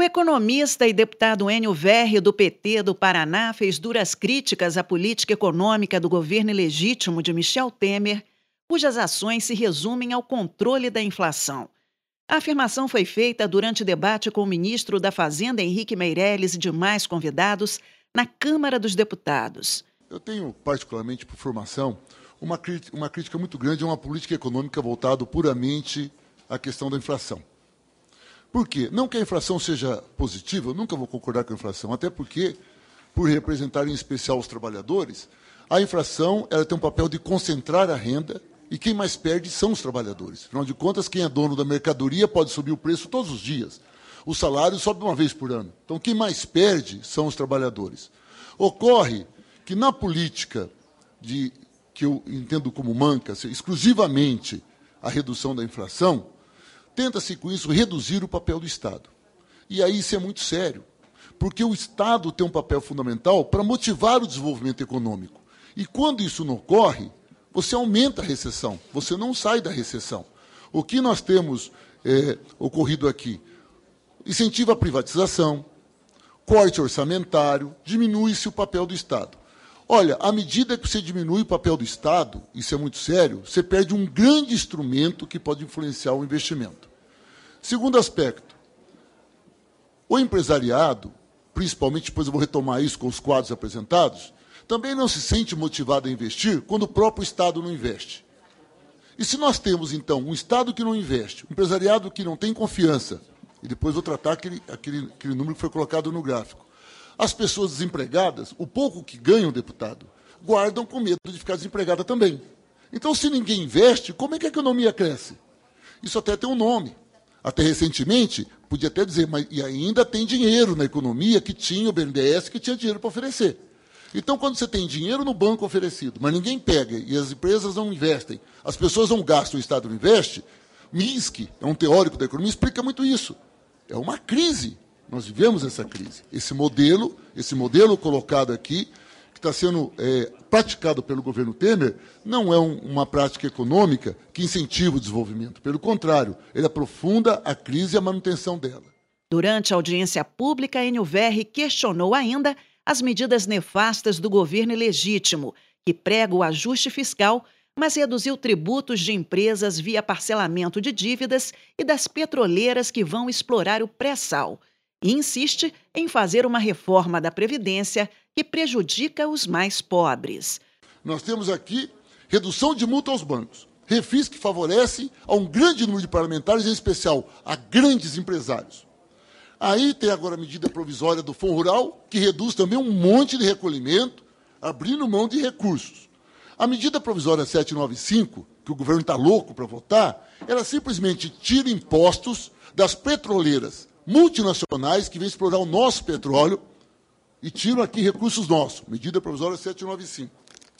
economista e deputado Enio Verri, do PT do Paraná, fez duras críticas à política econômica do governo ilegítimo de Michel Temer, cujas ações se resumem ao controle da inflação. A afirmação foi feita durante debate com o ministro da Fazenda, Henrique Meirelles, e demais convidados na Câmara dos Deputados. Eu tenho, particularmente por formação, uma crítica muito grande a uma política econômica voltada puramente à questão da inflação. Por quê? Não que a inflação seja positiva, eu nunca vou concordar com a inflação, até porque, por representar em especial os trabalhadores, a inflação ela tem um papel de concentrar a renda e quem mais perde são os trabalhadores. Afinal de contas, quem é dono da mercadoria pode subir o preço todos os dias. O salário sobe uma vez por ano. Então, quem mais perde são os trabalhadores. Ocorre que na política que eu entendo como manca, exclusivamente a redução da inflação, tenta-se, com isso, reduzir o papel do Estado. E aí isso é muito sério, porque o Estado tem um papel fundamental para motivar o desenvolvimento econômico. E quando isso não ocorre, você aumenta a recessão, você não sai da recessão. O que nós temos ocorrido aqui? Incentiva a privatização, corte orçamentário, diminui-se o papel do Estado. Olha, à medida que você diminui o papel do Estado, isso é muito sério, você perde um grande instrumento que pode influenciar o investimento. Segundo aspecto, o empresariado, principalmente, depois eu vou retomar isso com os quadros apresentados, também não se sente motivado a investir quando o próprio Estado não investe. E se nós temos, então, um Estado que não investe, um empresariado que não tem confiança, e depois vou tratar aquele número que foi colocado no gráfico, as pessoas desempregadas, o pouco que ganham, deputado, guardam com medo de ficar desempregada também. Então, se ninguém investe, como é que a economia cresce? Isso até tem um nome. Até recentemente, podia até dizer, mas e ainda tem dinheiro na economia que tinha o BNDES, que tinha dinheiro para oferecer. Então, quando você tem dinheiro no banco oferecido, mas ninguém pega e as empresas não investem, as pessoas não gastam, o Estado não investe, Minsky, é um teórico da economia, explica muito isso. É uma crise. Nós vivemos essa crise. Esse modelo colocado aqui, que está sendo praticado pelo governo Temer, não é uma prática econômica que incentiva o desenvolvimento. Pelo contrário, ele aprofunda a crise e a manutenção dela. Durante a audiência pública, Enio Verri questionou ainda as medidas nefastas do governo ilegítimo, que prega o ajuste fiscal, mas reduziu tributos de empresas via parcelamento de dívidas e das petroleiras que vão explorar o pré-sal. E insiste em fazer uma reforma da Previdência que prejudica os mais pobres. Nós temos aqui redução de multa aos bancos, refis que favorece a um grande número de parlamentares, em especial a grandes empresários. Aí tem agora a medida provisória do Fundo Rural, que reduz também um monte de recolhimento, abrindo mão de recursos. A medida provisória 795, que o governo está louco para votar, ela simplesmente tira impostos das petroleiras multinacionais que vêm explorar o nosso petróleo e tiram aqui recursos nossos. Medida provisória 795.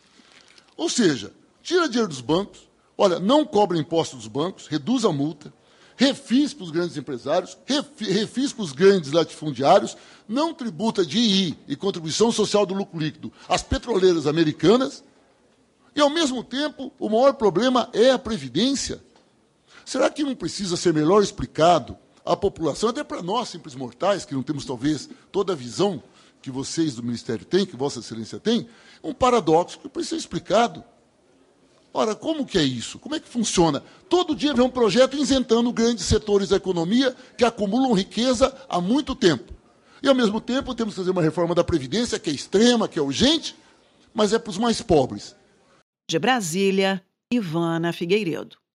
Ou seja, tira dinheiro dos bancos, olha, não cobra imposto dos bancos, reduz a multa, refis para os grandes empresários, refis para os grandes latifundiários, não tributa de II e contribuição social do lucro líquido às petroleiras americanas, e, ao mesmo tempo, o maior problema é a Previdência. Será que não precisa ser melhor explicado à população, até para nós, simples mortais, que não temos, talvez, toda a visão que vocês do Ministério têm, que Vossa Excelência tem, um paradoxo que precisa ser explicado. Ora, como que é isso? Como é que funciona? Todo dia vem um projeto isentando grandes setores da economia que acumulam riqueza há muito tempo. E, ao mesmo tempo, temos que fazer uma reforma da Previdência, que é extrema, que é urgente, mas é para os mais pobres. De Brasília, Ivana Figueiredo.